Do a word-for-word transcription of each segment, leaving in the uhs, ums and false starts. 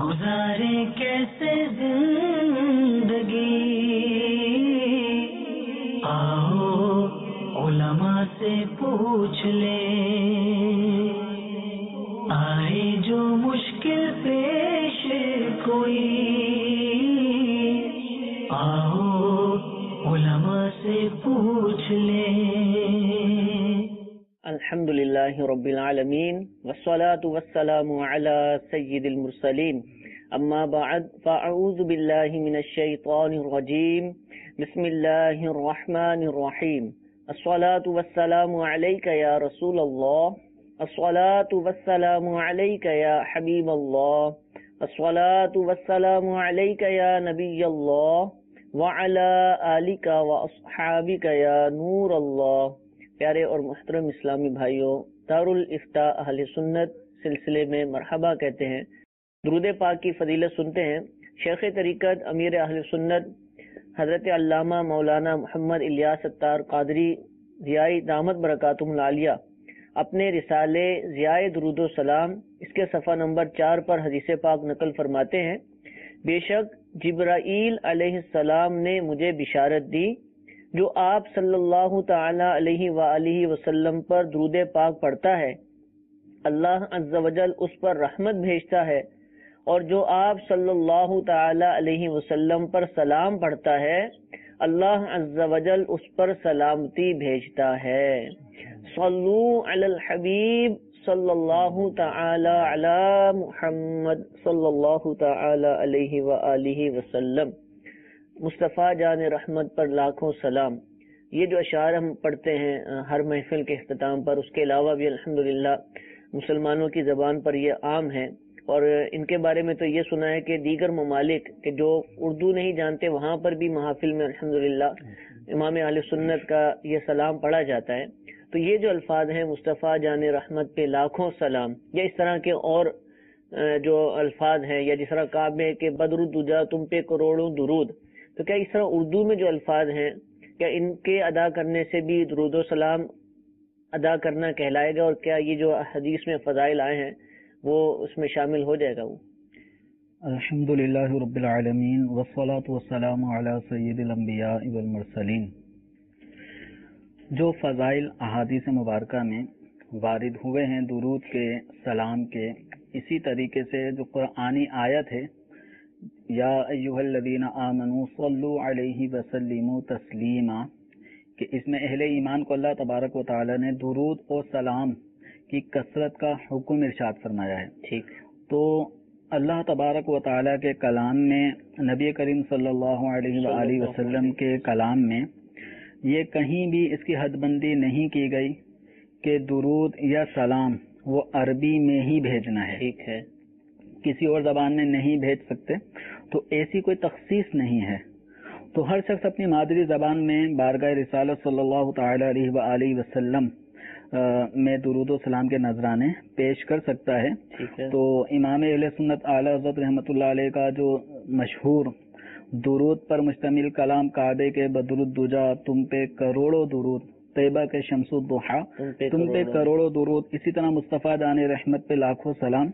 گزارے کیسے زندگی، آؤ علماء سے پوچھ لیں، آئے جو مشکل پیش کوئی، آؤ علماء سے پوچھ لیں۔ الحمد للہ رب العالمین والصلاة والسلام علی سید المرسلین، اما بعد فاعوذ باللہ من الشیطان الرجیم، بسم اللہ الرحمن الرحیم۔ الصلاة والسلام علیک یا رسول اللہ، الصلاة والسلام علیک یا حبیب اللہ، الصلاة والسلام علیک یا نبی اللہ، وعلی آلک واصحابک یا نور اللہ۔ پیارے اور محترم اسلامی بھائیوں، دارالافتاء اہل سنت سلسلے میں مرحبا کہتے ہیں، درود پاک کی فضیلت سنتے ہیں۔ شیخ طریقت امیر اہل سنت حضرت علامہ مولانا محمد الیاس ستار قادری ضیائی دامت برکاتہم العالیہ اپنے رسالے ضیائے درود و سلام اس کے صفحہ نمبر چار پر حدیث پاک نقل فرماتے ہیں، بے شک جبرائیل علیہ السلام نے مجھے بشارت دی، جو آپ صلی اللہ تعالی علیہ وآلہ وسلم پر درود پاک پڑھتا ہے اللہ عز و جل اس پر رحمت بھیجتا ہے، اور جو آپ صلی اللہ تعالی علیہ وسلم پر سلام پڑھتا ہے اللہ عز و جل اس پر سلامتی بھیجتا ہے۔ صلو علی الحبیب صلی اللہ تعالی علی محمد صلی اللہ تعالی علیہ وآلہ وسلم۔ مصطفیٰ جان رحمت پر لاکھوں سلام۔ یہ جو اشعار ہم پڑھتے ہیں ہر محفل کے اختتام پر، اس کے علاوہ بھی الحمدللہ مسلمانوں کی زبان پر یہ عام ہے، اور ان کے بارے میں تو یہ سنا ہے کہ دیگر ممالک کہ جو اردو نہیں جانتے وہاں پر بھی محافل میں الحمدللہ امام اہل سنت کا یہ سلام پڑھا جاتا ہے۔ تو یہ جو الفاظ ہیں مصطفیٰ جان رحمت پہ لاکھوں سلام، یا اس طرح کے اور جو الفاظ ہیں، یا جس طرح کعبے کے بدر الدجا تم پہ کروڑوں درود، تو کیا اس طرح اردو میں جو الفاظ ہیں کیا ان کے ادا کرنے سے بھی درود و سلام ادا کرنا کہلائے گا، اور کیا یہ جو حدیث میں فضائل آئے ہیں وہ اس میں شامل ہو جائے گا؟ وہ الحمدللہ رب العالمین والصلاة والسلام علی سید الانبیاء والمرسلین۔ جو فضائل احادیث مبارکہ میں وارد ہوئے ہیں درود کے، سلام کے، اسی طریقے سے جو قرآنی آیت ہے یا ایھا الذین آمنوا صلوا علیہ وسلموا تسلیما، کہ اس میں اہل ایمان کو اللہ تبارک و تعالی نے درود اور سلام کی کثرت کا حکم ارشاد فرمایا ہے۔ ٹھیک، تو اللہ تبارک و تعالی کے کلام میں، نبی کریم صلی اللہ علیہ وآلہ وسلم کے کلام میں یہ کہیں بھی اس کی حد بندی نہیں کی گئی کہ درود یا سلام وہ عربی میں ہی بھیجنا ہے، ٹھیک ہے، کسی اور زبان میں نہیں بھیج سکتے، تو ایسی کوئی تخصیص نہیں ہے۔ تو ہر شخص اپنی مادری زبان میں بارگاہ رسالت صلی اللہ تعالی علیہ وآلہ وسلم میں درود و سلام کے نذرانے پیش کر سکتا ہے۔ تو امام اہل سنت اعلی حضرت رحمۃ اللہ علیہ کا جو مشہور درود پر مشتمل کلام کعبے کے بدر الدجا تم پہ کروڑوں درود، طیبہ کے شمس الضحیٰ تم پہ کروڑوں درود، اسی طرح مصطفیٰ جان رحمت پہ لاکھوں سلام،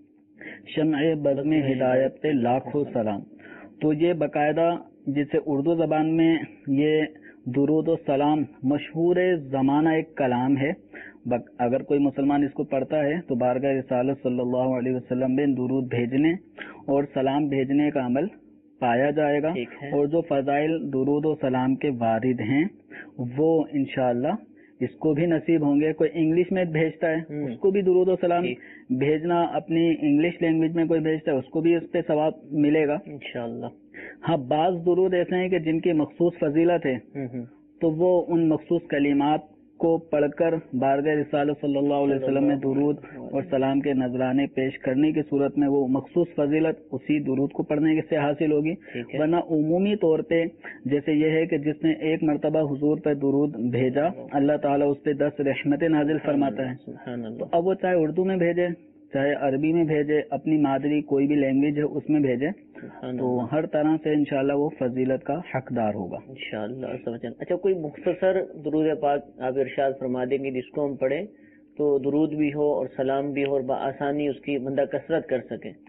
شمع بزم ہدایت پہ لاکھوں سلام۔ تو یہ باقاعدہ جسے اردو زبان میں یہ درود و سلام مشہور زمانہ ایک کلام ہے، اگر کوئی مسلمان اس کو پڑھتا ہے تو بارگاہ رسالت صلی اللہ علیہ وسلم میں درود بھیجنے اور سلام بھیجنے کا عمل پایا جائے گا، اور جو فضائل درود و سلام کے وارد ہیں وہ انشاءاللہ اس کو بھی نصیب ہوں گے۔ کوئی انگلش میں بھیجتا ہے اس کو بھی درود و سلام بھیجنا، اپنی انگلش لینگویج میں کوئی بھیجتا ہے اس کو بھی اس پہ ثواب ملے گا انشاءاللہ۔ ہاں، بعض درود ایسے ہیں کہ جن کی مخصوص فضیلت ہے تو وہ ان مخصوص کلمات کو پڑھ کر بارگاہ رسالت صلی اللہ علیہ وسلم میں درود اور سلام کے نذرانے پیش کرنے کی صورت میں وہ مخصوص فضیلت اسی درود کو پڑھنے سے حاصل ہوگی، ورنہ عمومی طور پہ جیسے یہ ہے کہ جس نے ایک مرتبہ حضور پہ درود بھیجا اللہ تعالیٰ اس پہ دس رحمتیں نازل فرماتا ہے۔ تو اب وہ چاہے اردو میں بھیجے، چاہے عربی میں بھیجے، اپنی مادری کوئی بھی لینگویج ہے اس میں بھیجے، تو ہر طرح سے انشاءاللہ وہ فضیلت کا حقدار ہوگا انشاءاللہ۔ اچھا، کوئی مختصر درود پاک آپ ارشاد فرما دیں گے جس کو ہم پڑھیں تو درود بھی ہو اور سلام بھی ہو اور بآسانی اس کی بندہ کثرت کر سکے؟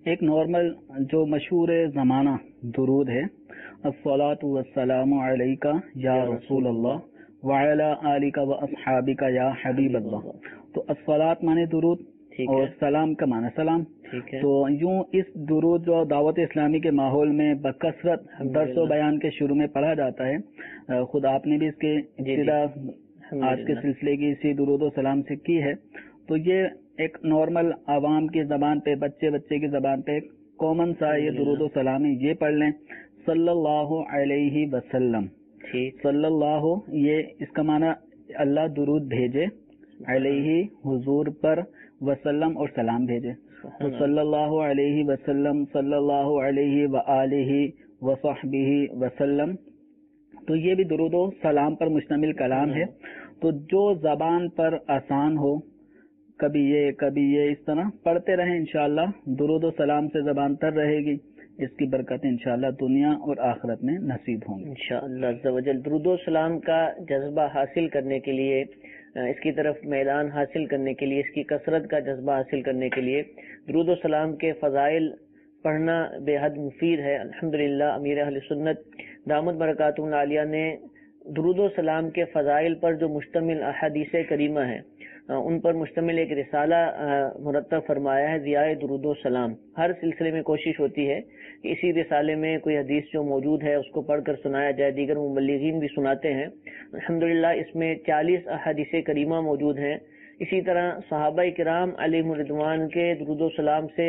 ایک نارمل جو مشہور زمانہ درود ہے، الصلاۃ والسلام علیکہ یا رسول اللہ وعلی آلک و اصحابک یا حبیب اللہ. تو الصلاۃ مانے درود اور سلام کا معنی سلام. تو یوں اس درود جو دعوت اسلامی کے ماحول میں بکثرت درس و بیان کے شروع میں پڑھا جاتا ہے، خود آپ نے بھی اس کے ابتدا آج کے سلسلے کی اسی درود و سلام سے کی ہے. تو یہ ایک نارمل عوام کی زبان پہ، بچے بچے کی زبان پہ کامن سا یہ درود و سلام ہے، یہ پڑھ لیں صلی اللہ علیہ وسلم. صلی اللہ، یہ اس کا معنی اللہ درود بھیجے، علیہ حضور پر، وسلم اور سلام بھیجے. تو صلی اللہ علیہ وسلم، صلی اللہ علیہ وآلہ وصحبہ وسلم. تو یہ بھی درود و سلام پر مشتمل کلام ہے. تو جو زبان پر آسان ہو، کبھی یہ کبھی یہ اس طرح پڑھتے رہیں، انشاءاللہ درود و سلام سے زبان تر رہے گی. اس کی برکت انشاءاللہ دنیا اور آخرت میں نصیب ہوں گی انشاءاللہ عز و جل. درود و سلام کا جذبہ حاصل کرنے کے لیے، اس کی طرف میدان حاصل کرنے کے لیے، اس کی کثرت کا جذبہ حاصل کرنے کے لیے درود و سلام کے فضائل پڑھنا بے حد مفید ہے. الحمدللہ امیر اہل سنت دامت برکاتہ العالیہ نے درود و سلام کے فضائل پر جو مشتمل احادیث کریمہ ہے، ان پر مشتمل ایک رسالہ مرتب فرمایا ہے، ضیاء درود و سلام. ہر سلسلے میں کوشش ہوتی ہے کہ اسی رسالے میں کوئی حدیث جو موجود ہے اس کو پڑھ کر سنایا جائے. دیگر مبلغین بھی سناتے ہیں. الحمدللہ اس میں چالیس احادیث کریمہ موجود ہیں. اسی طرح صحابہ کرام علیہم الرضوان کے درود و سلام سے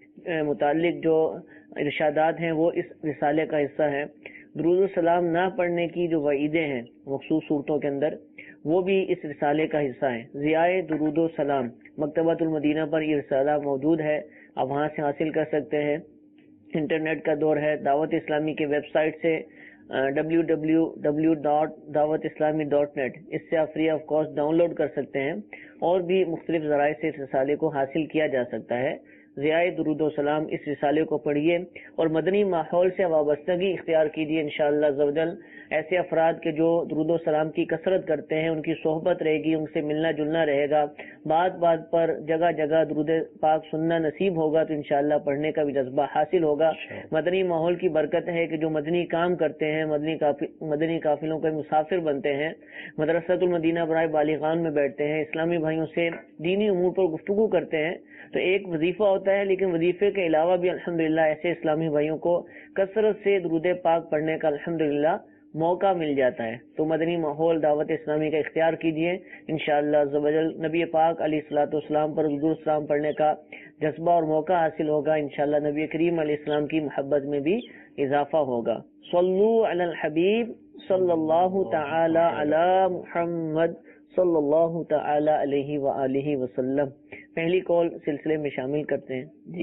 متعلق جو ارشادات ہیں وہ اس رسالے کا حصہ ہیں. درود و سلام نہ پڑھنے کی جو وعیدیں ہیں مخصوص صورتوں کے اندر، وہ بھی اس رسالے کا حصہ ہیں. ضیاء درود و سلام مکتبۃ المدینہ پر یہ رسالہ موجود ہے، آپ وہاں سے حاصل کر سکتے ہیں. انٹرنیٹ کا دور ہے. دعوت اسلامی کے ویب سائٹ سے W W W dot Dawat Islami dot net, اس سے آپ free of cost download کر سکتے ہیں. اور بھی مختلف ذرائع سے اس رسالے کو حاصل کیا جا سکتا ہے. ضیاء درود و سلام، اس رسالے کو پڑھیے اور مدنی ماحول سے وابستگی اختیار کیجیے انشاءاللہ عز و جل. ایسے افراد کے جو درود و سلام کی کثرت کرتے ہیں، ان کی صحبت رہے گی، ان سے ملنا جلنا رہے گا، بات بات پر جگہ جگہ درود پاک سننا نصیب ہوگا، تو انشاءاللہ پڑھنے کا بھی جذبہ حاصل ہوگا. مدنی ماحول کی برکت ہے کہ جو مدنی کام کرتے ہیں، مدنی مدنی قافلوں کے مسافر بنتے ہیں، مدرسۃ المدینہ برائے بالغان میں بیٹھتے ہیں، اسلامی بھائیوں سے دینی امور پر گفتگو کرتے ہیں، تو ایک وظیفہ ہوتا ہے، لیکن وظیفے کے علاوہ بھی الحمدللہ ایسے اسلامی بھائیوں کو کثرت سے درود پاک پڑھنے کا الحمدللہ موقع مل جاتا ہے. تو مدنی ماحول دعوت اسلامی کا اختیار کیجیے انشاءاللہ عز و جل. نبی پاک علیہ الصلوۃ والسلام پر درود السلام پڑھنے کا جذبہ اور موقع حاصل ہوگا. انشاءاللہ نبی کریم علیہ السلام کی محبت میں بھی اضافہ ہوگا. صلو علی الحبیب صلی اللہ تعالی علی محمد صلی اللہ تعالی علیہ وآلہ وسلم. پہلی کال سلسلے میں شامل کرتے ہیں. جی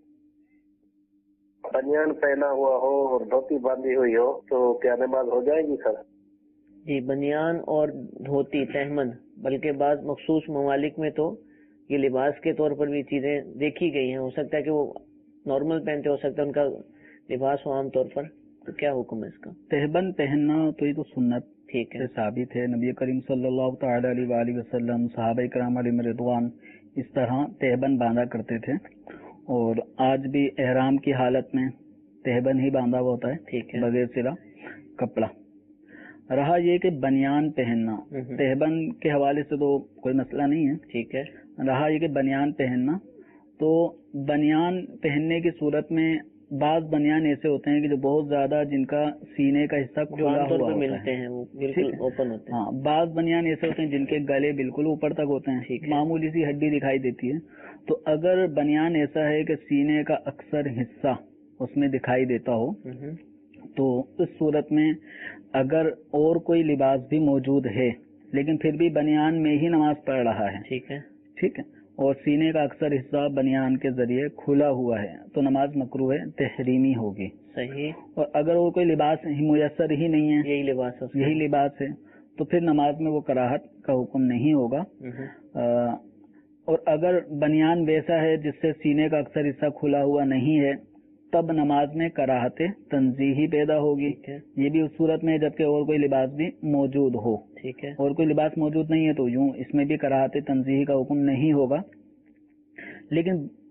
بنیان پہنا ہوا ہو اور دھوتی باندھی ہوئی ہو تو کیا نماز ہو جائے گی سر؟ جی بنیان اور دھوتی تہمن، بلکہ بعض مخصوص ممالک میں تو یہ لباس کے طور پر بھی چیزیں دیکھی گئی ہیں. ہو سکتا ہے کہ وہ نارمل پہنتے، ہو سکتا ہے ان کا لباس ہو عام طور پر. تو کیا حکم ہے اس کا؟ تہبند پہننا تو یہ تو سنت ٹھیک ہے ثابت ہے. نبی کریم صلی اللہ تعالی علیہ وآلہ وسلم، صحابہ کرام علیہم رضوان اس طرح تہبند باندھا کرتے تھے، اور آج بھی احرام کی حالت میں تہبند ہی باندھا ہوا ہوتا ہے ٹھیک ہے بغیر سلا کپڑا. رہا یہ کہ بنیان پہننا، تہبند کے حوالے سے تو کوئی مسئلہ نہیں ہے. ٹھیک ہے. رہا یہ کہ بنیان پہننا، تو بنیان پہننے کی صورت میں بعض بنیان ایسے ہوتے ہیں کہ جو بہت زیادہ جن کا سینے کا حصہ کھلا ہوا ہوتا ملتے ہیں، وہ بالکل اوپن ہوتے ہیں. ہاں، بعض بنیان ایسے ہوتے ہیں جن کے گلے بالکل اوپر تک ہوتے ہیں، معمولی سی ہڈی دکھائی دیتی ہے. تو اگر بنیان ایسا ہے کہ سینے کا اکثر حصہ اس میں دکھائی دیتا ہو، تو اس صورت میں اگر اور کوئی لباس بھی موجود ہے لیکن پھر بھی بنیان میں ہی نماز پڑھ رہا ہے، ٹھیک ہے ٹھیک ہے اور سینے کا اکثر حصہ بنیان کے ذریعے کھلا ہوا ہے، تو نماز مکروہ تحریمی ہوگی. صحیح. اور اگر وہ کوئی لباس میسر ہی نہیں ہے، یہی لباس ہے یہی لباس ہے، تو پھر نماز میں وہ کراہت کا حکم نہیں ہوگا. اور اگر بنیان ویسا ہے جس سے سینے کا اکثر حصہ کھلا ہوا نہیں ہے، تب نماز میں کراہت تنزیہی پیدا ہوگی. یہ بھی اس صورت میں جبکہ اور کوئی لباس بھی موجود ہو. ٹھیک ہے. اور کوئی لباس موجود نہیں ہے تو یوں اس میں بھی کراہت تنزیہی کا حکم نہیں ہوگا. لیکن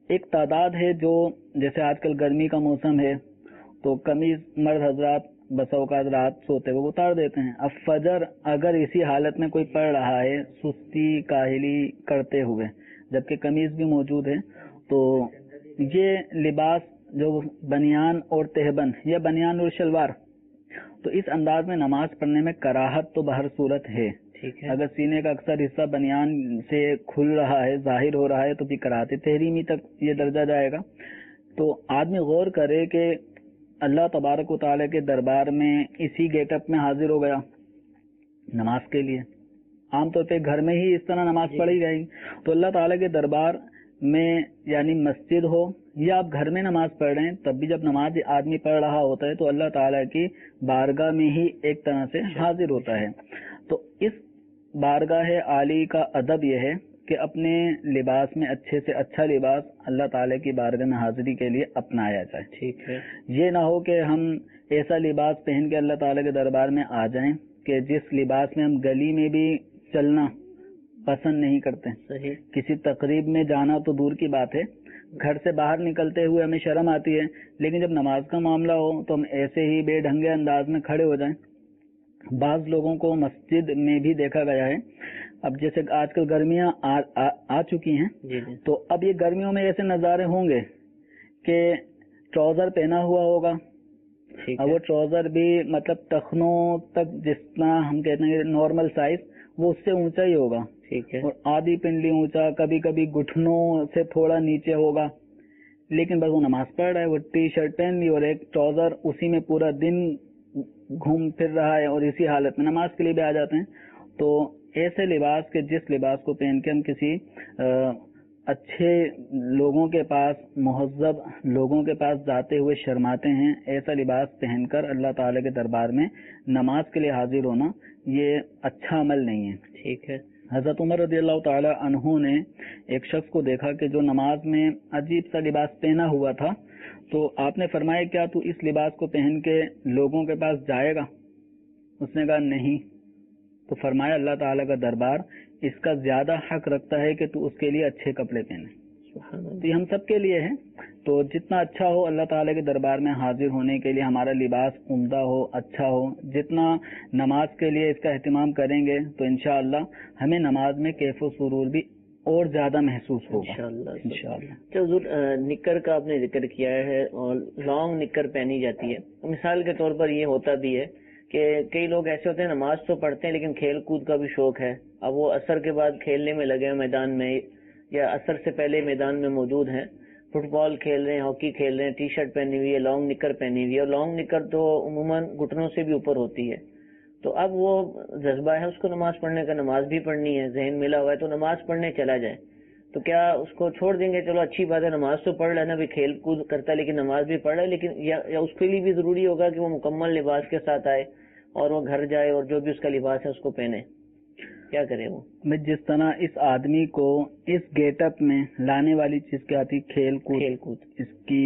ایک تعداد ہے جو جیسے آج کل گرمی کا موسم ہے تو قمیض مرد حضرات بس اوقات رات سوتے ہوئے اتار دیتے ہیں. اب فجر اگر اسی حالت میں کوئی پڑھ رہا ہے سستی کاہلی کرتے ہوئے جبکہ قمیض بھی موجود ہے تو یہ لباس جو بنیان اور تہبند یا بنیان اور شلوار تو اس انداز میں نماز پڑھنے میں کراہت تو بہر صورت ہے. اگر سینے کا اکثر حصہ بنیان سے کھل رہا ہے ظاہر ہو رہا ہے تو بھی کراہت تحریمی تک یہ درجہ جائے گا. تو آدمی غور کرے کہ اللہ تبارک و تعالیٰ کے دربار میں اسی گیٹ اپ میں حاضر ہو گیا نماز کے لیے. عام طور پہ گھر میں ہی اس طرح نماز پڑھی جائے گی تو اللہ تعالیٰ کے دربار میں یعنی مسجد ہو یا آپ گھر میں نماز پڑھ رہے ہیں تب بھی جب نماز آدمی پڑھ رہا ہوتا ہے تو اللہ تعالیٰ کی بارگاہ میں ہی ایک طرح سے حاضر ہوتا ہے. تو اس بارگاہ عالی کا ادب یہ ہے کہ اپنے لباس میں اچھے سے اچھا لباس اللہ تعالیٰ کی بارگاہ میں حاضری کے لیے اپنایا جائے. ٹھیک ہے. یہ نہ ہو کہ ہم ایسا لباس پہن کے اللہ تعالیٰ کے دربار میں آ جائیں کہ جس لباس میں ہم گلی میں بھی چلنا پسند نہیں کرتے. صحیح. کسی تقریب میں جانا تو دور کی بات ہے, گھر سے باہر نکلتے ہوئے ہمیں شرم آتی ہے, لیکن جب نماز کا معاملہ ہو تو ہم ایسے ہی بے ڈھنگے انداز میں کھڑے ہو جائیں. بعض لوگوں کو مسجد میں بھی دیکھا گیا ہے, اب جیسے آج کل گرمیاں آ, آ, آ چکی ہیں جی جی. تو اب یہ گرمیوں میں ایسے نظارے ہوں گے کہ ٹراؤزر پہنا ہوا ہوگا اور وہ ٹراؤزر بھی مطلب ٹخنوں تک جتنا ہم کہتے ہیں نارمل سائز وہ اس سے اونچا ہی ہوگا. ٹھیک ہے. اور آدھی پنڈلی اونچا, کبھی کبھی گھٹنوں سے تھوڑا نیچے ہوگا, لیکن بس وہ نماز پڑھ رہا ہے, وہ ٹی شرٹ پہن لی اور ایک ٹراؤزر, اسی میں پورا دن گھوم پھر رہا ہے اور اسی حالت میں نماز کے لیے بھی آ جاتے ہیں. تو ایسے لباس کے جس لباس کو پہن کے ہم کسی اچھے لوگوں کے پاس مہذب لوگوں کے پاس جاتے ہوئے شرماتے ہیں, ایسا لباس پہن کر اللہ تعالی کے دربار میں نماز کے لیے حاضر ہونا یہ اچھا عمل نہیں ہے. ٹھیک ہے. حضرت عمر رضی اللہ تعالی عنہ نے ایک شخص کو دیکھا کہ جو نماز میں عجیب سا لباس پہنا ہوا تھا, تو آپ نے فرمایا کیا تو اس لباس کو پہن کے لوگوں کے پاس جائے گا؟ اس نے کہا نہیں. تو فرمایا اللہ تعالیٰ کا دربار اس کا زیادہ حق رکھتا ہے کہ تو اس کے لیے اچھے کپڑے پہنے. تو یہ ہم سب کے لیے ہے, تو جتنا اچھا ہو اللہ تعالیٰ کے دربار میں حاضر ہونے کے لیے ہمارا لباس عمدہ ہو, اچھا ہو, جتنا نماز کے لیے اس کا اہتمام کریں گے تو انشاءاللہ ہمیں نماز میں کیف و سرور بھی اور زیادہ محسوس ہوگا انشاءاللہ. انشاءاللہ. تو حضور نکر کا آپ نے ذکر کیا ہے اور لانگ نکر پہنی جاتی ہے. مثال کے طور پر یہ ہوتا بھی ہے کہ کئی لوگ ایسے ہوتے ہیں نماز تو پڑھتے ہیں لیکن کھیل کود کا بھی شوق ہے, اب وہ عصر کے بعد کھیلنے میں لگے ہیں میدان میں یا عصر سے پہلے میدان میں موجود ہیں, فٹ بال کھیل رہے ہیں, ہاکی کھیل رہے ہیں, ٹی شرٹ پہنی ہوئی ہے, لانگ نکر پہنی ہوئی ہے, اور لانگ نکر تو عموماً گھٹنوں سے بھی اوپر ہوتی ہے. تو اب وہ جذبہ ہے اس کو نماز پڑھنے کا, نماز بھی پڑھنی ہے, ذہن ملا ہوا ہے تو نماز پڑھنے چلا جائے, تو کیا اس کو چھوڑ دیں گے؟ چلو اچھی بات ہے, نماز تو پڑھ لینا, بھی کھیل کود کرتا ہے لیکن نماز بھی پڑھ رہا ہے, لیکن یا, یا اس کے لیے بھی ضروری ہوگا کہ وہ مکمل لباس کے ساتھ آئے اور وہ گھر جائے اور جو بھی اس کا لباس ہے اس کو پہنے, کیا کرے وہ؟ میں جس طرح اس آدمی کو اس گیٹ اپ میں لانے والی چیز کیا آتی کھیل کود کھیل کود اس کی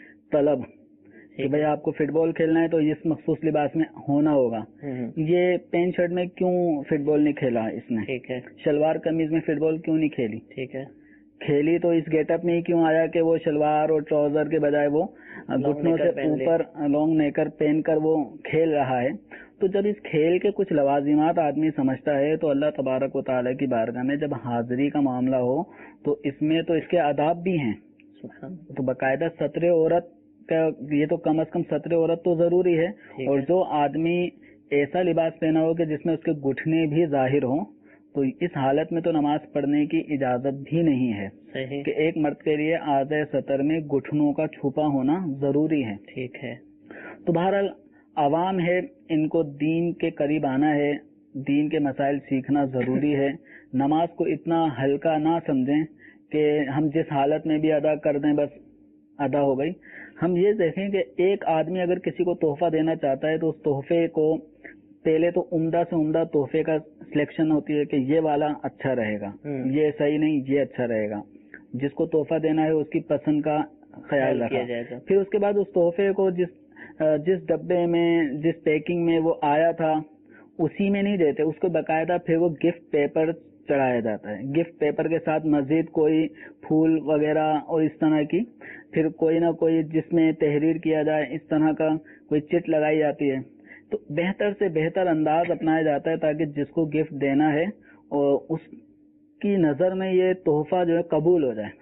طلب کہ بھائی آپ کو فٹ بال کھیلنا ہے تو اس مخصوص لباس میں ہونا ہوگا. یہ پینٹ شرٹ میں کیوں فٹ بال نہیں کھیلا اس نے؟ ٹھیک ہے. شلوار قمیض میں فٹ بال کیوں نہیں کھیلی؟ ٹھیک ہے. کھیلی تو اس گیٹ اپ میں ہی کیوں آیا کہ وہ شلوار اور ٹراؤزر کے بجائے وہ گھٹنوں سے اوپر لانگ نیکر پہن کر وہ کھیل رہا ہے. تو جب اس کھیل کے کچھ لوازمات آدمی سمجھتا ہے تو اللہ تبارک و تعالیٰ کی بارگاہ میں جب حاضری کا معاملہ ہو تو اس میں تو اس کے آداب بھی ہیں. تو باقاعدہ ستر عورت کا یہ تو کم از کم ستر عورت تو ضروری ہے, اور جو آدمی ایسا لباس پہنا ہو کہ جس میں اس کے گھٹنے بھی ظاہر ہوں تو اس حالت میں تو نماز پڑھنے کی اجازت بھی نہیں ہے کہ ایک مرد کے لیے آدھے سطر میں گھٹنوں کا چھپا ہونا ضروری ہے. ٹھیک ہے. تو بہرحال عوام ہے, ان کو دین کے قریب آنا ہے, دین کے مسائل سیکھنا ضروری ہے. نماز کو اتنا ہلکا نہ سمجھیں کہ ہم جس حالت میں بھی ادا کر دیں بس ادا ہو گئی. ہم یہ دیکھیں کہ ایک آدمی اگر کسی کو تحفہ دینا چاہتا ہے تو اس تحفے کو پہلے تو عمدہ سے عمدہ تحفے کا سلیکشن ہوتی ہے کہ یہ والا اچھا رہے گا, یہ صحیح نہیں, یہ اچھا رہے گا. جس کو تحفہ دینا ہے اس کی پسند کا خیال رکھا جائے گا. پھر اس کے بعد اس تحفے کو جس جس ڈبے میں جس پیکنگ میں وہ آیا تھا اسی میں نہیں دیتے, اس کو باقاعدہ پھر وہ گفٹ پیپر چڑھایا جاتا ہے. گفٹ پیپر کے ساتھ مزید کوئی پھول وغیرہ اور اس طرح کی پھر کوئی نہ کوئی جس میں تحریر کیا جائے اس طرح کا کوئی چٹ لگائی جاتی ہے. تو بہتر سے بہتر انداز اپنایا جاتا ہے تاکہ جس کو گفٹ دینا ہے اور اس کی نظر میں یہ تحفہ جو ہے قبول ہو جائے.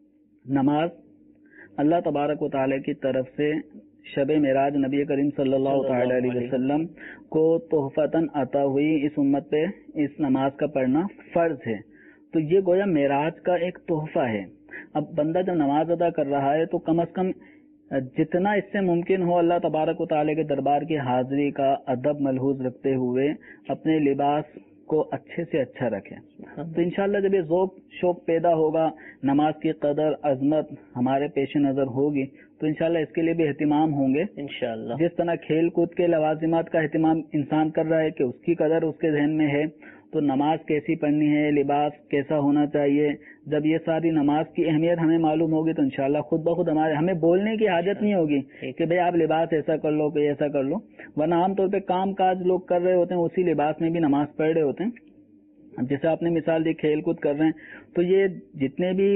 نماز اللہ تبارک و تعالی کی طرف سے شب معراج نبی کریم صلی اللہ تعالی علیہ وسلم کو تحفتاً عطا ہوئی اس امت پہ اس نماز کا پڑھنا فرض ہے. تو یہ گویا معراج کا ایک تحفہ ہے. اب بندہ جب نماز ادا کر رہا ہے تو کم از کم جتنا اس سے ممکن ہو اللہ تبارک و تعالی کے دربار کی حاضری کا ادب ملحوظ رکھتے ہوئے اپنے لباس کو اچھے سے اچھا رکھے. تو انشاءاللہ جب یہ ذوق شوق پیدا ہوگا, نماز کی قدر عظمت ہمارے پیش نظر ہوگی, تو انشاءاللہ اس کے لیے بھی اہتمام ہوں گے انشاءاللہ. جس طرح کھیل کود کے لوازمات کا اہتمام انسان کر رہا ہے کہ اس کی قدر اس کے ذہن میں ہے, تو نماز کیسی پڑھنی ہے, لباس کیسا ہونا چاہیے, جب یہ ساری نماز کی اہمیت ہمیں معلوم ہوگی تو انشاءاللہ خود بخود ہمارے ہمیں بولنے کی حاجت نہیں ہوگی کہ بھئی آپ لباس ایسا کر لو کہ ایسا کر لو. ورنہ عام طور پہ کام کاج لوگ کر رہے ہوتے ہیں, اسی لباس میں بھی نماز پڑھ رہے ہوتے ہیں. جیسے آپ نے مثال دی کھیل کود کر رہے ہیں, تو یہ جتنے بھی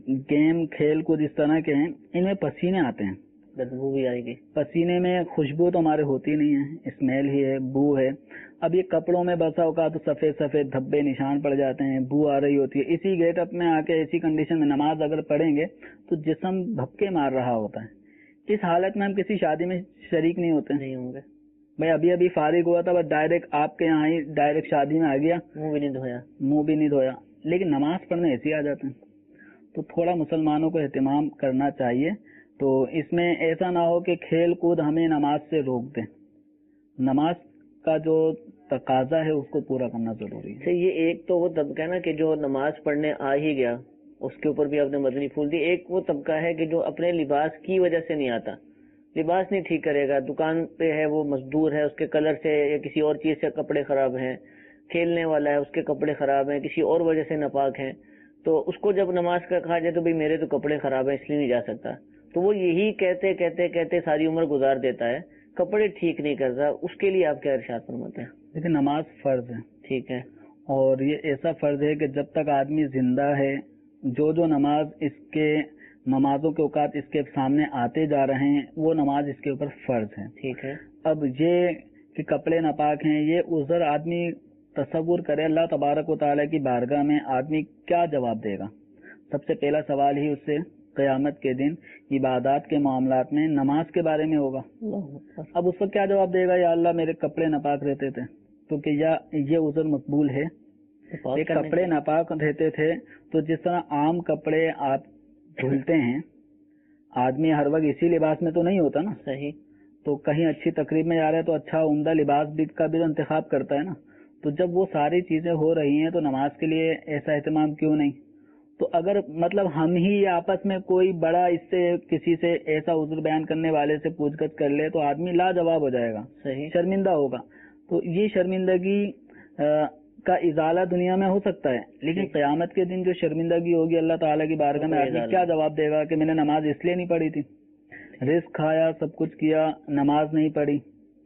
گیم کھیل کود اس طرح کے ہیں ان میں پسینے آتے ہیں, بدبو بھی آئے گی. پسینے میں خوشبو تو ہمارے ہوتی نہیں ہے, اسمیل ہی ہے, بو ہے. اب یہ کپڑوں میں بسا اوقات تو سفید سفید دھبے نشان پڑ جاتے ہیں, بو آ رہی ہوتی ہے. اسی گیٹ اپ میں آ کے ایسی کنڈیشن میں نماز اگر پڑھیں گے تو جسم دھبکے مار رہا ہوتا ہے. اس حالت میں ہم کسی شادی میں شریک نہیں ہوتے نہیں ہوں گے. بھائی ابھی ابھی فارغ ہوا تھا, بس ڈائریکٹ آپ کے یہاں ہی ڈائریکٹ شادی میں آ گیا, منہ بھی نہیں دھویا منہ بھی نہیں دھویا, لیکن نماز پڑھنے ایسے آ جاتے ہیں. تو تھوڑا مسلمانوں کو اہتمام کرنا چاہیے. تو اس میں ایسا نہ ہو کہ کھیل کود ہمیں نماز سے روک دیں. نماز کا جو تقاضا ہے اس کو پورا کرنا ضروری ہے. یہ ایک تو وہ طبقہ ہے نا کہ جو نماز پڑھنے آ ہی گیا, اس کے اوپر بھی آپ نے مدنی پھول دی. ایک وہ طبقہ ہے کہ جو اپنے لباس کی وجہ سے نہیں آتا, لباس نہیں ٹھیک کرے گا, دکان پہ ہے وہ مزدور ہے, اس کے کلر سے یا کسی اور چیز سے کپڑے خراب ہیں, کھیلنے والا ہے اس کے کپڑے خراب ہیں, کسی اور وجہ سے ناپاک ہیں, تو اس کو جب نماز کا کہا جائے تو بھئی میرے تو کپڑے خراب ہیں اس لیے نہیں جا سکتا, تو وہ یہی کہتے کہتے کہتے ساری عمر گزار دیتا ہے, کپڑے ٹھیک نہیں کرتا. اس کے لیے آپ کیا ارشاد فرماتے ہیں؟ لیکن نماز فرض ہے, ٹھیک ہے, اور یہ ایسا فرض ہے کہ جب تک آدمی زندہ ہے, جو جو نماز اس کے نمازوں کے اوقات اس کے سامنے آتے جا رہے ہیں وہ نماز اس کے اوپر فرض ہے. ٹھیک ہے. اب یہ کہ کپڑے ناپاک ہیں, یہ عذر آدمی تصور کرے اللہ تبارک و تعالیٰ کی بارگاہ میں آدمی کیا جواب دے گا. سب سے پہلا سوال ہی اس سے قیامت کے دن عبادات کے معاملات میں نماز کے بارے میں ہوگا. اب اس وقت کیا جواب دے گا, یا اللہ میرے کپڑے ناپاک رہتے تھے, تو کہ یا یہ عذر مقبول ہے. یہ کپڑے ناپاک رہتے تھے تو جس طرح عام کپڑے آپ دھلتے ہیں, آدمی ہر وقت اسی لباس میں تو نہیں ہوتا نا, صحیح, تو کہیں اچھی تقریب میں جا رہا ہے تو اچھا عمدہ لباس بھی کا بھی تو انتخاب کرتا ہے نا. تو جب وہ ساری چیزیں ہو رہی ہیں تو نماز کے لیے ایسا اہتمام کیوں نہیں. تو اگر مطلب ہم ہی آپس میں کوئی بڑا اس سے کسی سے ایسا عذر بیان کرنے والے سے پوچھ گچھ کر لے تو آدمی لاجواب ہو جائے گا, صحیح, شرمندہ ہوگا. تو یہ شرمندگی کا ازالہ دنیا میں ہو سکتا ہے, لیکن قیامت کے دن جو شرمندگی ہوگی اللہ تعالیٰ کی بارگاہ میں آدمی کیا جواب دے گا کہ میں نے نماز اس لیے نہیں پڑھی تھی, رزق کھایا سب کچھ کیا, نماز نہیں پڑھی.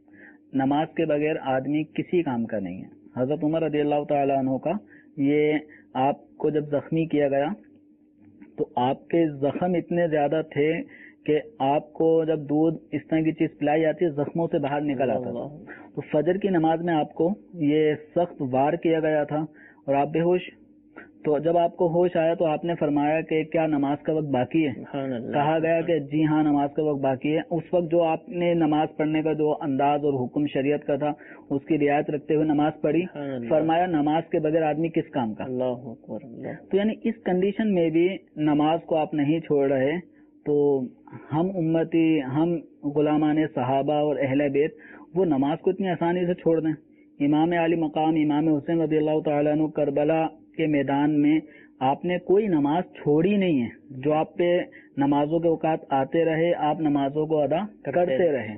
نماز کے بغیر آدمی کسی کام کا نہیں ہے. حضرت عمر رضی اللہ تعالیٰ عنہ کا یہ آپ کو جب زخمی کیا گیا تو آپ کے زخم اتنے زیادہ تھے کہ آپ کو جب دودھ اس طرح کی چیز پلائی جاتی ہے زخموں سے باہر نکل آتا تھا. تو فجر کی نماز میں آپ کو یہ سخت وار کیا گیا تھا اور آپ بے ہوش. تو جب آپ کو ہوش آیا تو آپ نے فرمایا کہ کیا نماز کا وقت باقی ہے؟ کہا گیا کہ جی ہاں نماز کا وقت باقی ہے. اس وقت جو آپ نے نماز پڑھنے کا جو انداز اور حکم شریعت کا تھا اس کی رعایت رکھتے ہوئے نماز پڑھی. فرمایا نماز کے بغیر آدمی کس کام کا. اللہ اکبر. تو یعنی اس کنڈیشن میں بھی نماز کو آپ نہیں چھوڑ رہے تو ہم امتی, ہم غلامان صحابہ اور اہل بیت وہ نماز کو اتنی آسانی سے چھوڑ دیں. امام علی مقام امام حسین رضی اللہ تعالیٰ عنہ کربلا کے میدان میں آپ نے کوئی نماز چھوڑی نہیں ہے, جو آپ پہ نمازوں کے اوقات آتے رہے آپ نمازوں کو ادا کرتے رہے.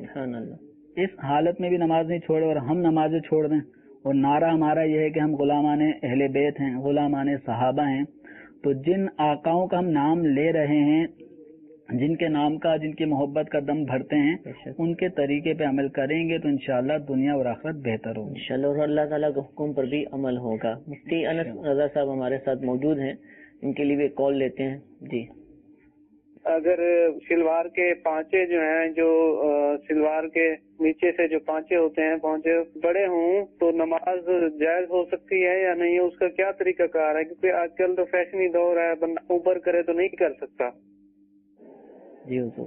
اس حالت میں بھی نماز نہیں چھوڑے اور ہم نمازیں چھوڑ دیں, اور نعرہ ہمارا یہ ہے کہ ہم غلامان اہل بیت ہیں, غلامان صحابہ ہیں. تو جن آقاؤں کا ہم نام لے رہے ہیں جن کے نام کا جن کی محبت کا دم بھرتے ہیں ان کے طریقے پہ عمل کریں گے تو انشاءاللہ دنیا اور آخرت بہتر ہوگی انشاءاللہ، اور اللہ تعالیٰ کے حکم پر بھی عمل ہوگا. مفتی انس رضا صاحب ہمارے ساتھ موجود ہیں، ان کے لیے بھی کال لیتے ہیں. جی، اگر شلوار کے پانچے جو ہیں، جو شلوار کے نیچے سے جو پانچے ہوتے ہیں، پانچے بڑے ہوں تو نماز جائز ہو سکتی ہے یا نہیں؟ اس کا کیا طریقہ کار ہے؟ کیونکہ آج کل تو فیشنی دور ہے، بندہ اوپر کرے تو نہیں کر سکتا. جی حضور.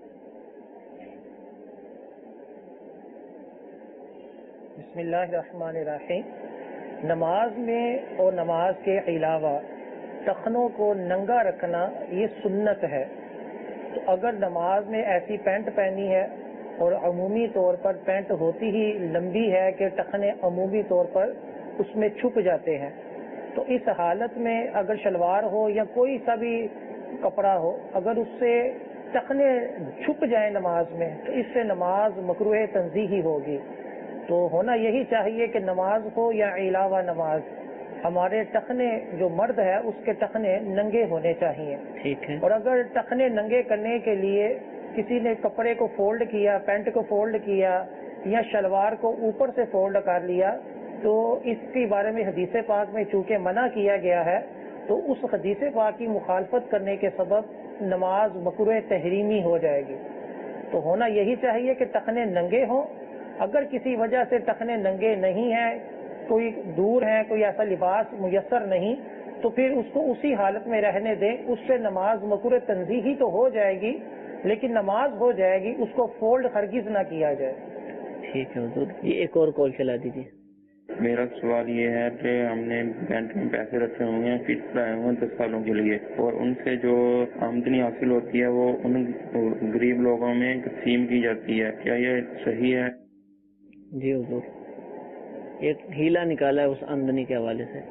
بسم اللہ الرحمن الرحیم. نماز میں اور نماز کے علاوہ ٹخنوں کو ننگا رکھنا یہ سنت ہے. تو اگر نماز میں ایسی پینٹ پہنی ہے اور عمومی طور پر پینٹ ہوتی ہی لمبی ہے کہ ٹخنے عمومی طور پر اس میں چھپ جاتے ہیں، تو اس حالت میں اگر شلوار ہو یا کوئی سا بھی کپڑا ہو، اگر اس سے ٹخنے چھپ جائیں نماز میں تو اس سے نماز مکروہ تنزیہی ہوگی. تو ہونا یہی چاہیے کہ نماز ہو یا علاوہ نماز، ہمارے ٹخنے جو مرد ہے اس کے ٹخنے ننگے ہونے چاہیے. ٹھیک ہے. اور اگر ٹخنے ننگے کرنے کے لیے کسی نے کپڑے کو فولڈ کیا، پینٹ کو فولڈ کیا یا شلوار کو اوپر سے فولڈ کر لیا، تو اس کے بارے میں حدیث پاک میں چونکہ منع کیا گیا ہے تو اس حدیث پاک کی مخالفت کرنے کے سبب نماز مکروہ تحریمی ہو جائے گی. تو ہونا یہی چاہیے کہ ٹخنے ننگے ہوں. اگر کسی وجہ سے ٹخنے ننگے نہیں ہیں، کوئی دور ہیں، کوئی ایسا لباس میسر نہیں، تو پھر اس کو اسی حالت میں رہنے دیں. اس سے نماز مکروہ تنزیہی تو ہو جائے گی لیکن نماز ہو جائے گی، اس کو فولڈ ہرگز نہ کیا جائے. ٹھیک ہے حضور. یہ ایک اور کال چلا دیجیے. میرا سوال یہ ہے کہ ہم نے بینک میں پیسے رکھے ہوئے ہیں، فکس رائے ہوئے ہیں دس سالوں کے لیے، اور ان سے جو آمدنی حاصل ہوتی ہے وہ ان غریب لوگوں میں تقسیم کی جاتی ہے، کیا یہ صحیح ہے؟ جی حضور، ایک ہیلا نکالا ہے اس آمدنی کے حوالے سے.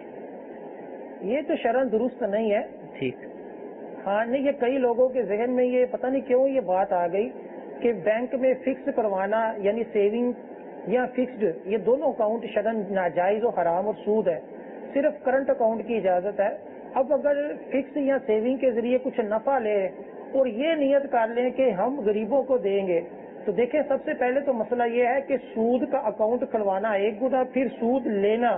یہ تو شرعاً درست نہیں ہے. ٹھیک. ہاں نہیں، یہ کئی لوگوں کے ذہن میں یہ پتہ نہیں کیوں یہ بات آ گئی کہ بینک میں فکس کروانا یعنی سیونگ یا فکسڈ، یہ دونوں اکاؤنٹ شرعاً ناجائز و حرام اور سود ہے. صرف کرنٹ اکاؤنٹ کی اجازت ہے. اب اگر فکس یا سیونگ کے ذریعے کچھ نفع لے اور یہ نیت کر لیں کہ ہم غریبوں کو دیں گے، تو دیکھیں سب سے پہلے تو مسئلہ یہ ہے کہ سود کا اکاؤنٹ کھلوانا ایک گناہ، پھر سود لینا،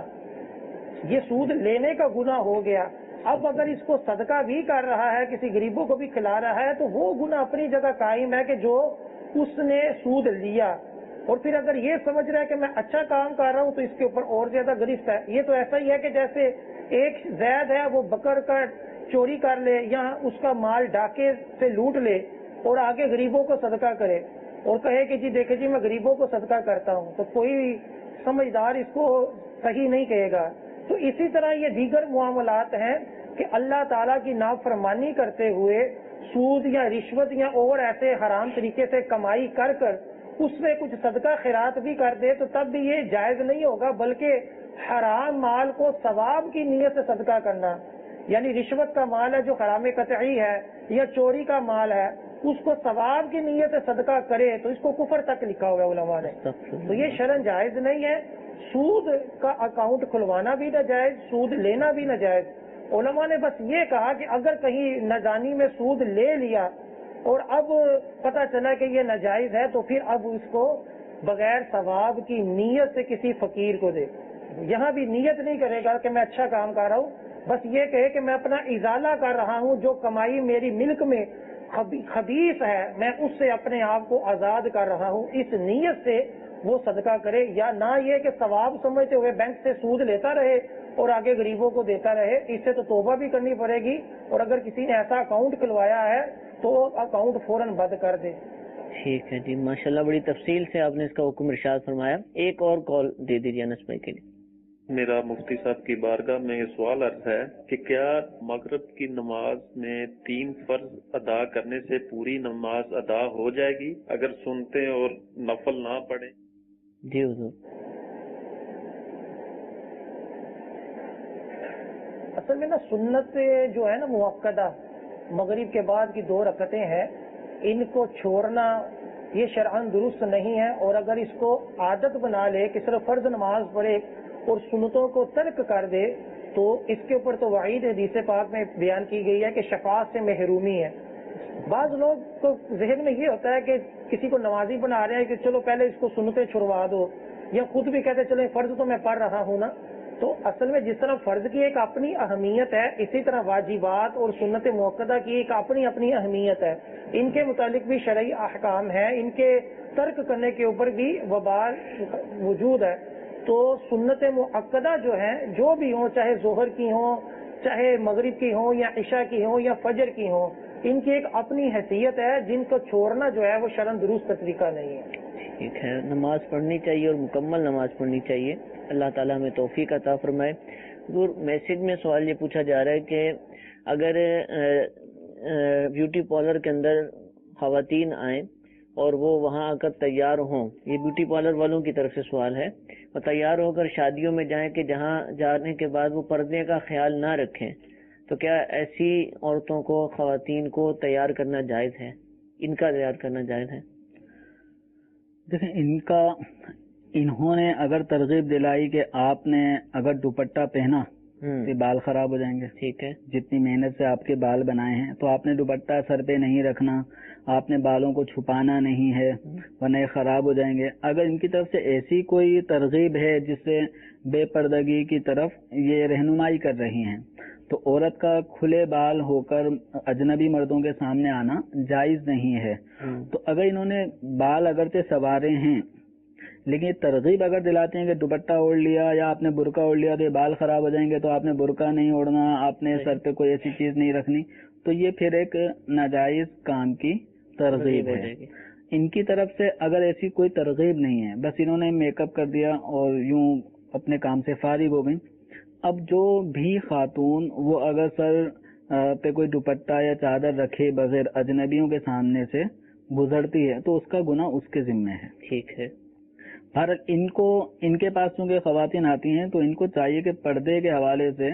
یہ سود لینے کا گناہ ہو گیا. اب اگر اس کو صدقہ بھی کر رہا ہے، کسی غریبوں کو بھی کھلا رہا ہے، تو وہ گناہ اپنی جگہ قائم ہے کہ جو اس نے سود لیا. اور پھر اگر یہ سمجھ رہا ہے کہ میں اچھا کام کر رہا ہوں تو اس کے اوپر اور زیادہ گرفت ہے. یہ تو ایسا ہی ہے کہ جیسے ایک زید ہے وہ بکر کا چوری کر لے یا اس کا مال ڈاکے سے لوٹ لے اور آگے غریبوں کو صدقہ کرے اور کہے کہ جی دیکھیں جی میں غریبوں کو صدقہ کرتا ہوں، تو کوئی سمجھدار اس کو صحیح نہیں کہے گا. تو اسی طرح یہ دیگر معاملات ہیں کہ اللہ تعالیٰ کی نافرمانی کرتے ہوئے سود یا رشوت یا اور ایسے حرام طریقے سے کمائی کر کر اس میں کچھ صدقہ خیرات بھی کر دے تو تب بھی یہ جائز نہیں ہوگا، بلکہ حرام مال کو ثواب کی نیت سے صدقہ کرنا، یعنی رشوت کا مال ہے جو حرام قطعی ہے یا چوری کا مال ہے، اس کو ثواب کی نیت سے صدقہ کرے تو اس کو کفر تک لکھا ہوا ہے علماء نے. تو یہ شرعاً جائز نہیں ہے. سود کا اکاؤنٹ کھلوانا بھی ناجائز، سود لینا بھی ناجائز. علماء نے بس یہ کہا کہ اگر کہیں ناجانی میں سود لے لیا اور اب پتہ چلا کہ یہ ناجائز ہے تو پھر اب اس کو بغیر ثواب کی نیت سے کسی فقیر کو دے. یہاں بھی نیت نہیں کرے گا کہ میں اچھا کام کر رہا ہوں، بس یہ کہے کہ میں اپنا ازالہ کر رہا ہوں، جو کمائی میری ملک میں خبیث ہے میں اس سے اپنے آپ کو آزاد کر رہا ہوں، اس نیت سے وہ صدقہ کرے. یا نہ یہ کہ ثواب سمجھتے ہوئے بینک سے سود لیتا رہے اور آگے غریبوں کو دیتا رہے. اس سے تو توبہ بھی کرنی پڑے گی، اور اگر کسی نے ایسا اکاؤنٹ کھلوایا ہے تو اکاؤنٹ فوراً بند کر دے. ٹھیک ہے جی، ماشاءاللہ بڑی تفصیل سے آپ نے اس کا حکم ارشاد فرمایا. ایک اور کال دے دیجیے انس بھائی کے لیے. میرا مفتی صاحب کی بارگاہ میں یہ سوال عرض ہے کہ کیا مغرب کی نماز میں تین فرض ادا کرنے سے پوری نماز ادا ہو جائے گی اگر سنتے اور نفل نہ پڑھیں؟ جی حضور. اصل میں نا سنت جو ہے نا موقدہ مغرب کے بعد کی دو رکعتیں ہیں، ان کو چھوڑنا یہ شرعاً درست نہیں ہے. اور اگر اس کو عادت بنا لے کہ صرف فرض نماز پڑھے اور سنتوں کو ترک کر دے تو اس کے اوپر تو وعید حدیث پاک میں بیان کی گئی ہے کہ شفاعت سے محرومی ہے. بعض لوگ کو ذہن میں یہ ہوتا ہے کہ کسی کو نمازی بنا رہے ہیں کہ چلو پہلے اس کو سنتیں چھڑوا دو، یا خود بھی کہتے چلو فرض تو میں پڑھ رہا ہوں نا. تو اصل میں جس طرح فرض کی ایک اپنی اہمیت ہے، اسی طرح واجبات اور سنت موقدہ کی ایک اپنی اپنی اہمیت ہے. ان کے متعلق بھی شرعی احکام ہیں، ان کے ترک کرنے کے اوپر بھی وبال موجود ہے. تو سنت مؤکدہ جو ہیں، جو بھی ہوں، چاہے ظہر کی ہوں، چاہے مغرب کی ہوں، یا عشاء کی ہوں، یا فجر کی ہوں، ان کی ایک اپنی حیثیت ہے جن کو چھوڑنا جو ہے وہ شرعاً درست طریقہ نہیں ہے. ٹھیک ہے، نماز پڑھنی چاہیے اور مکمل نماز پڑھنی چاہیے. اللہ تعالیٰ ہمیں توفیق عطا فرمائے. حضور میسج میں سوال یہ پوچھا جا رہا ہے کہ اگر بیوٹی پارلر کے اندر خواتین آئیں اور وہ وہاں آ کر تیار ہوں، یہ بیوٹی پارلر والوں کی طرف سے سوال ہے، اور تیار ہو کر شادیوں میں جائیں کہ جہاں جانے کے بعد وہ پردے کا خیال نہ رکھیں، تو کیا ایسی عورتوں کو، خواتین کو تیار کرنا جائز ہے؟ ان کا تیار کرنا جائز ہے؟ دیکھیں، ان کا انہوں نے اگر ترغیب دلائی کہ آپ نے اگر دوپٹہ پہنا تو بال خراب ہو جائیں گے، ٹھیک ہے، جتنی محنت سے آپ کے بال بنائے ہیں، تو آپ نے دوپٹہ سر پہ نہیں رکھنا، آپ نے بالوں کو چھپانا نہیں ہے ورنہ یہ خراب ہو جائیں گے. اگر ان کی طرف سے ایسی کوئی ترغیب ہے جس سے بے پردگی کی طرف یہ رہنمائی کر رہی ہیں، تو عورت کا کھلے بال ہو کر اجنبی مردوں کے سامنے آنا جائز نہیں ہے. تو اگر انہوں نے بال اگرچہ سنوارے ہیں لیکن یہ ترغیب اگر دلاتے ہیں کہ دوپٹہ اوڑھ لیا یا آپ نے برقع اوڑھ لیا تو یہ بال خراب ہو جائیں گے، تو آپ نے برقع نہیں اوڑھنا، آپ نے سر پہ کوئی ایسی چیز نہیں رکھنی، تو یہ پھر ایک ناجائز کام کی ترغیب ہے. ان کی طرف سے اگر ایسی کوئی ترغیب نہیں ہے، بس انہوں نے میک اپ کر دیا اور یوں اپنے کام سے فارغ ہو گئی. اب جو بھی خاتون وہ اگر سر پہ کوئی دوپٹہ یا چادر رکھے بغیر اجنبیوں کے سامنے سے گزرتی ہے تو اس کا گناہ اس کے ذمہ ہے. ٹھیک ہے. ہر ان کو ان کے پاس چونکہ خواتین آتی ہیں تو ان کو چاہیے کہ پردے کے حوالے سے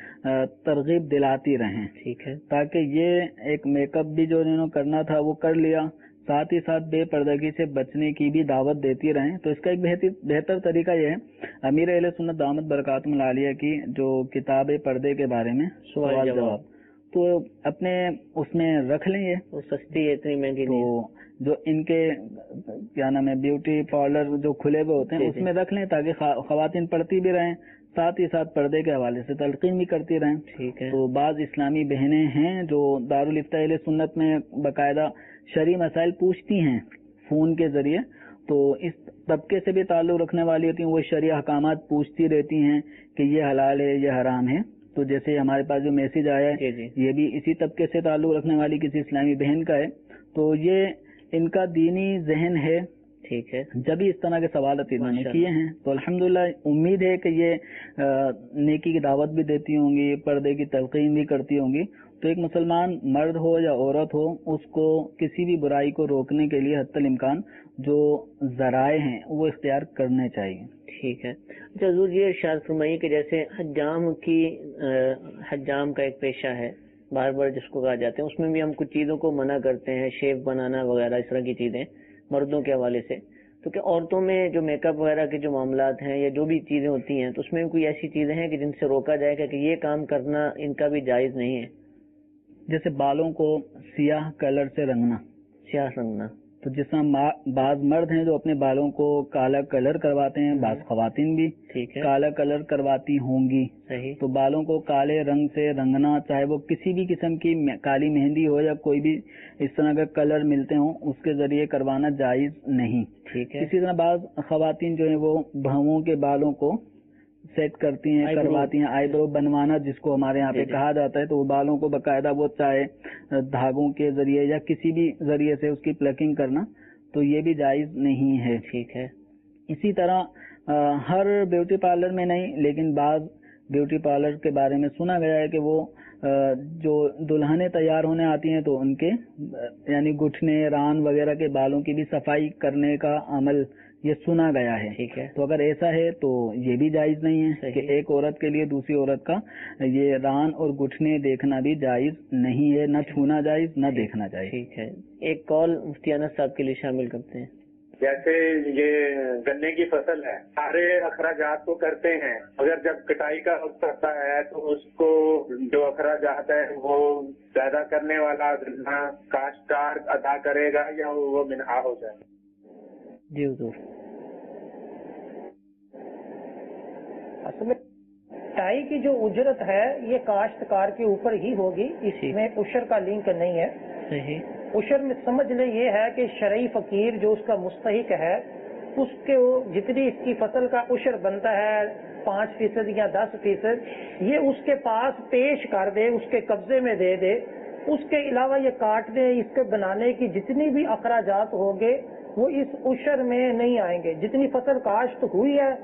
ترغیب دلاتی رہیں، ٹھیک ہے، تاکہ یہ ایک میک اپ بھی جو انہوں نے کرنا تھا وہ کر لیا، ساتھ ہی ساتھ بے پردگی سے بچنے کی بھی دعوت دیتی رہیں. تو اس کا ایک بہتر بہتر طریقہ یہ ہے، امیر اہل سنت دامت برکاتہم العالیہ کی جو کتاب پردے کے بارے میں سوال جواب، تو اپنے اس میں رکھ لیں. یہ سستی ہے، اتنی مہنگی نہیں. تو جو ان کے کیا نام ہے بیوٹی پارلر جو کھلے ہوئے ہوتے ہیں اس میں رکھ لیں تاکہ خواتین پڑھتی بھی رہیں، ساتھ ہی ساتھ پردے کے حوالے سے تلقین بھی کرتی رہیں. ٹھیک ہے. تو بعض اسلامی بہنیں ہیں جو دارالفتہ اہل سنت میں باقاعدہ شرعی مسائل پوچھتی ہیں فون کے ذریعے، تو اس طبقے سے بھی تعلق رکھنے والی ہوتی ہیں، وہ شرعی احکامات پوچھتی رہتی ہیں کہ یہ حلال ہے، یہ حرام ہے. تو جیسے ہمارے پاس جو میسج آیا ہے یہ بھی اسی طبقے سے تعلق رکھنے والی کسی اسلامی بہن کا ہے. تو یہ ان کا دینی ذہن ہے، ٹھیک ہے، جب ہی اس طرح کے سوالات انہوں نے کیے ہیں تو الحمدللہ امید ہے کہ یہ نیکی کی دعوت بھی دیتی ہوں گی، پردے کی تلقین بھی کرتی ہوں گی. تو ایک مسلمان مرد ہو یا عورت ہو، اس کو کسی بھی برائی کو روکنے کے لیے حتی الامکان جو ذرائع ہیں وہ اختیار کرنے چاہیے. ٹھیک ہے. اچھا حضور، یہ ارشاد فرمائیے کہ جیسے حجام کی حجام کا ایک پیشہ ہے، بار بار جس کو کہا جاتے ہیں، اس میں بھی ہم کچھ چیزوں کو منع کرتے ہیں، شیو بنانا وغیرہ اس طرح کی چیزیں مردوں کے حوالے سے. تو کیا عورتوں میں جو میک اپ وغیرہ کے جو معاملات ہیں یا جو بھی چیزیں ہوتی ہیں تو اس میں کوئی ایسی چیزیں ہیں کہ جن سے روکا جائے گا کہ یہ کام کرنا ان کا بھی جائز نہیں ہے؟ جیسے بالوں کو سیاہ کلر سے رنگنا، سیاہ رنگنا، تو جس طرح بعض مرد ہیں جو اپنے بالوں کو کالا کلر کرواتے ہیں، بعض خواتین بھی کالا کلر کرواتی ہوں گی. صحیح. تو بالوں کو کالے رنگ سے رنگنا، چاہے وہ کسی بھی قسم کی کالی مہندی ہو یا کوئی بھی اس طرح کے کلر ملتے ہوں، اس کے ذریعے کروانا جائز نہیں. ٹھیک ہے. اسی طرح بعض خواتین جو ہیں وہ بھووں کے بالوں کو سیٹ کرتی ہیں، کرواتی ہیں، آئی برو بنوانا جس کو ہمارے یہاں پہ کہا جاتا ہے. تو وہ بالوں کو باقاعدہ وہ چاہے دھاگوں کے ذریعے یا کسی بھی ذریعے سے اس کی پلکنگ کرنا، تو یہ بھی جائز نہیں ہے. ٹھیک ہے. اسی طرح ہر بیوٹی پارلر میں نہیں لیکن بعض بیوٹی پارلر کے بارے میں سنا گیا ہے کہ وہ جو دلہنیں تیار ہونے آتی ہیں تو ان کے یعنی گھٹنے، ران وغیرہ کے بالوں کی بھی صفائی کرنے کا عمل یہ سنا گیا ہے. ٹھیک ہے. تو اگر ایسا ہے تو یہ بھی جائز نہیں ہے کہ ایک عورت کے لیے دوسری عورت کا یہ ران اور گھٹنے دیکھنا بھی جائز نہیں ہے، نہ چھونا جائز نہ دیکھنا جائز. ٹھیک ہے. ایک کال مفتی انس صاحب کے لیے شامل کرتے ہیں. جیسے یہ گنے کی فصل ہے، سارے اخراجات کو کرتے ہیں، مگر جب کٹائی کا وقت آتا ہے تو اس کو جو اخراجات ہے وہ پیدا کرنے والا گنا کاشتکار ادا کرے گا یا وہ منہا ہو جائے گا؟ جی حضور، اصل میں کٹائی کی جو اجرت ہے یہ کاشتکار کے اوپر ہی ہوگی، اس میں عشر کا لنک نہیں ہے. صحیح. عشر میں سمجھ لیں یہ ہے کہ شرعی فقیر جو اس کا مستحق ہے اس کے جتنی اس کی فصل کا عشر بنتا ہے پانچ فیصد یا دس فیصد یہ اس کے پاس پیش کر دے، اس کے قبضے میں دے دے. اس کے علاوہ یہ کاٹنے اس کے بنانے کی جتنی بھی اخراجات ہوں گے وہ اس عشر میں نہیں آئیں گے. جتنی فصل کاشت ہوئی ہے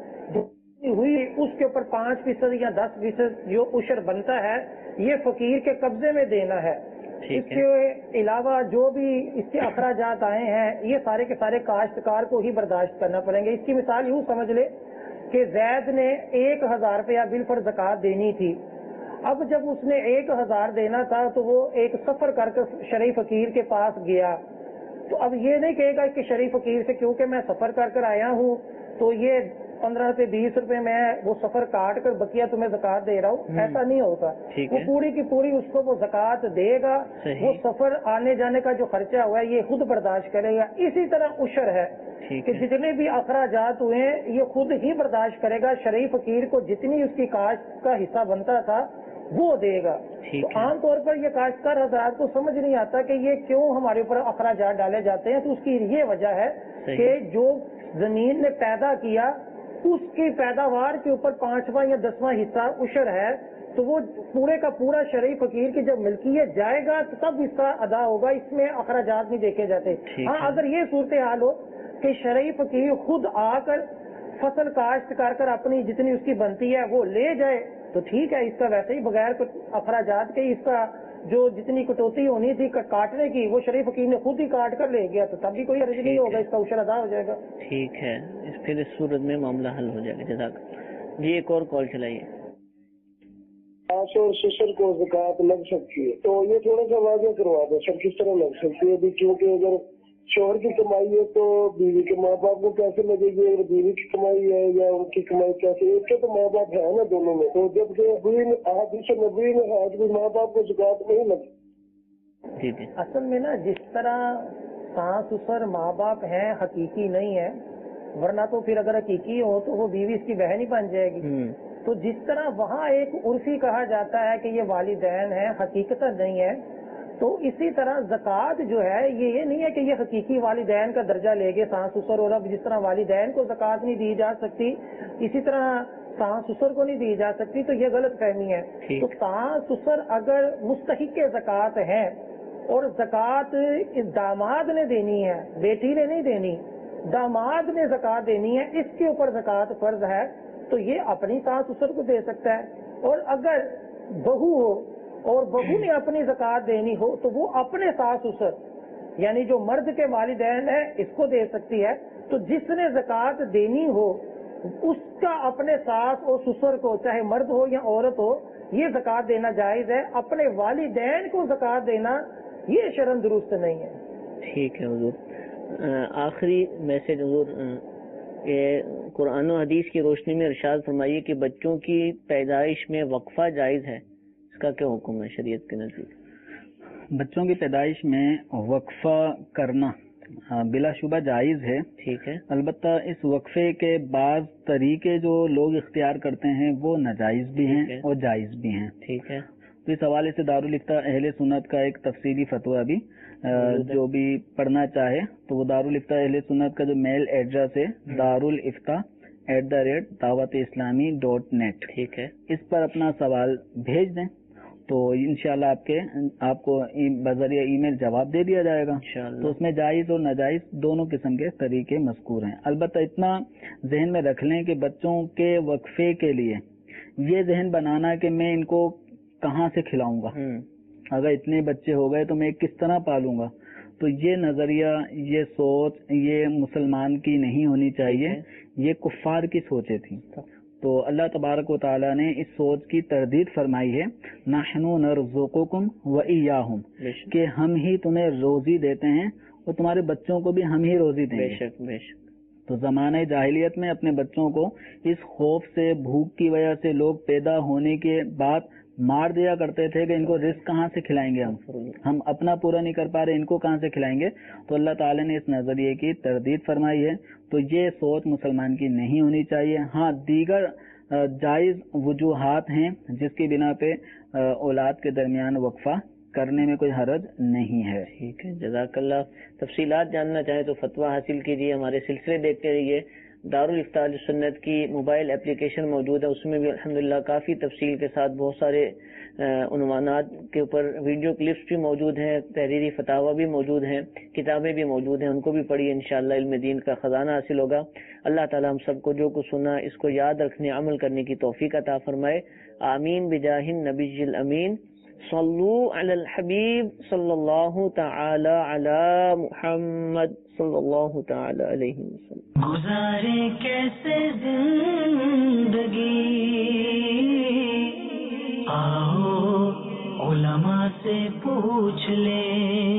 ہوئی اس کے اوپر پانچ فیصد یا دس فیصد جو عشر بنتا ہے یہ فقیر کے قبضے میں دینا ہے. اس کے علاوہ جو بھی اس کے اخراجات آئے ہیں یہ سارے کے سارے کاشتکار کو ہی برداشت کرنا پڑیں گے. اس کی مثال یوں سمجھ لے کہ زید نے ایک ہزار روپیہ بالفرض زکوٰۃ دینی تھی. اب جب اس نے ایک ہزار دینا تھا تو وہ ایک سفر کر کے شرعی فقیر کے پاس گیا تو اب یہ نہیں کہے گا کہ شرعی فقیر سے کیونکہ میں سفر کر کر آیا ہوں تو یہ پندرہ روپے بیس روپے میں وہ سفر کاٹ کر بقیہ تمہیں زکوٰۃ دے رہا ہوں. ایسا نہیں ہوگا. وہ پوری کی پوری اس کو وہ زکوٰۃ دے گا. وہ سفر آنے جانے کا جو خرچہ ہوا ہے یہ خود برداشت کرے گا. اسی طرح عشر ہے کہ جتنے بھی اخراجات ہوئے ہیں یہ خود ہی برداشت کرے گا. شرعی فقیر کو جتنی اس کی کاشت کا حصہ بنتا تھا وہ دے گا. تو عام طور پر یہ کاشتکار حضرات کو سمجھ نہیں آتا کہ یہ کیوں ہمارے اوپر اخراجات ڈالے جاتے ہیں. تو اس کی یہ وجہ ہے کہ جو زمین نے پیدا کیا اس کی پیداوار کے اوپر پانچواں یا دسواں حصہ عشر ہے تو وہ پورے کا پورا شرعی فقیر کی جب ملکیت جائے گا تو تب اس کا ادا ہوگا. اس میں اخراجات نہیں دیکھے جاتے. ہاں اگر یہ صورتحال ہو کہ شرعی فقیر خود آ کر فصل کاشت کر کر اپنی جتنی اس کی بنتی ہے وہ لے جائے تو ٹھیک ہے. اس کا ویسے ہی بغیر اخراجات کے اس کا جو جتنی کٹوتی ہونی تھی کاٹنے کی وہ شرعی فقیر نے خود ہی کاٹ کر لے گیا تو تب بھی کوئی حرج نہیں ہوگا. اس کا عشر ادا ہو جائے گا. ٹھیک ہے. اس پھر اس صورت میں معاملہ حل ہو جائے گا. جزاک. جی ایک اور کال چلائیے. آس اور سسر کو زکوٰۃ لگ سکتی ہے تو یہ تھوڑا سا واضح کروا دیں سر کس طرح لگ سکتی ہے ابھی کیونکہ اگر شوہر کی کمائی ہے تو بیوی کے ماں باپ کو کیسے لگے گی؟ اگر بیوی کی کمائی ہے یا ان کی کمائی کیسے؟ ایک کے تو ماں باپ ہے نا دونوں میں تو جبکہ حدیث نبوی میں ہے کہ ماں باپ کو زکوٰۃ نہیں لگتی. اصل میں نا جس طرح ساس سسر ماں باپ ہیں حقیقی نہیں ہے ورنہ تو پھر اگر حقیقی ہو تو وہ بیوی اس کی بہن ہی بن جائے گی. تو جس طرح وہاں ایک عرفی کہا جاتا ہے کہ یہ والدین ہیں حقیقت نہیں ہے تو اسی طرح زکوٰۃ جو ہے یہ یہ نہیں ہے کہ یہ حقیقی والدین کا درجہ لے گے ساس سسر. اور اب جس طرح والدین کو زکوٰۃ نہیں دی جا سکتی اسی طرح ساس سسر کو نہیں دی جا سکتی تو یہ غلط فہمی ہے. تو ساس سسر اگر مستحق زکوٰۃ ہیں اور زکوٰۃ داماد نے دینی ہے بیٹی نے نہیں دینی داماد نے زکوٰۃ دینی ہے اس کے اوپر زکوٰۃ فرض ہے تو یہ اپنی ساس سسر کو دے سکتا ہے. اور اگر بہو ہو اور بہو نے اپنی زکوٰۃ دینی ہو تو وہ اپنے ساس سسر یعنی جو مرد کے والدین ہیں اس کو دے سکتی ہے. تو جس نے زکوٰۃ دینی ہو اس کا اپنے ساس اور سسر کو چاہے مرد ہو یا عورت ہو یہ زکوٰۃ دینا جائز ہے. اپنے والدین کو زکوٰۃ دینا یہ شرم درست نہیں ہے. ٹھیک ہے حضور. آخری میسج حضور کہ قرآن و حدیث کی روشنی میں ارشاد فرمائیے کہ بچوں کی پیدائش میں وقفہ جائز ہے، اس کا کیا حکم ہے شریعت کے نزدیک؟ بچوں کی پیدائش میں وقفہ کرنا بلا شبہ جائز ہے. ٹھیک ہے. البتہ اس وقفے کے بعض طریقے جو لوگ اختیار کرتے ہیں وہ ناجائز بھی ہیں اور جائز بھی ہیں. ٹھیک ہے. تو اس حوالے سے دارالفتہ اہل سنت کا ایک تفصیلی فتویٰ بھی جو بھی پڑھنا چاہے تو وہ دارالفتہ اہل سنت کا جو میل ایڈریس ہے دارالفتہ ایٹ دا ریٹ دعوت اسلامی ڈاٹ نیٹ. ٹھیک ہے. اس پر اپنا سوال بھیج دیں تو انشاءاللہ آپ کے آپ کو بذریعہ ای میل جواب دے دیا جائے گا. تو اس میں جائز اور ناجائز دونوں قسم کے طریقے مذکور ہیں. البتہ اتنا ذہن میں رکھ لیں کہ بچوں کے وقفے کے لیے یہ ذہن بنانا کہ میں ان کو کہاں سے کھلاؤں گا، اگر اتنے بچے ہو گئے تو میں کس طرح پالوں گا، تو یہ نظریہ یہ سوچ یہ مسلمان کی نہیں ہونی چاہیے، یہ کفار کی سوچیں تھیں. تو اللہ تبارک و تعالیٰ نے اس سوچ کی تردید فرمائی ہے نحن نرزقکم وإیاہم، کہ ہم ہی تمہیں روزی دیتے ہیں اور تمہارے بچوں کو بھی ہم ہی روزی دیں گے. بے شک بے شک. تو زمانہ جاہلیت میں اپنے بچوں کو اس خوف سے، بھوک کی وجہ سے لوگ پیدا ہونے کے بعد مار دیا کرتے تھے کہ ان کو رزق کہاں سے کھلائیں گے، ہم ہم اپنا پورا نہیں کر پا رہے، ان کو کہاں سے کھلائیں گے. تو اللہ تعالیٰ نے اس نظریے کی تردید فرمائی ہے. تو یہ سوچ مسلمان کی نہیں ہونی چاہیے. ہاں دیگر جائز وجوہات ہیں جس کی بنا پہ اولاد کے درمیان وقفہ کرنے میں کوئی حرج نہیں ہے. ٹھیک ہے، جزاک اللہ. تفصیلات جاننا چاہیں تو فتویٰ حاصل کیجیے، ہمارے سلسلے دیکھتے رہیے. دارالفتاء سنت کی موبائل اپلیکیشن موجود ہے، اس میں بھی الحمدللہ کافی تفصیل کے ساتھ بہت سارے عنوانات کے اوپر ویڈیو کلپس بھی موجود ہیں، تحریری فتاوی بھی موجود ہیں، کتابیں بھی موجود ہیں، ان کو بھی پڑھیے، انشاءاللہ علم دین کا خزانہ حاصل ہوگا. اللہ تعالی ہم سب کو جو کچھ سنا اس کو یاد رکھنے، عمل کرنے کی توفیق عطا فرمائے. آمین بجاہ النبی الامین. صلو علی الحبیب صلی اللہ تعالی علی محمد صلی اللہ تعالی علیہ وسلم. گزارے کیسے زندگی، آؤ علماء سے پوچھ لیں.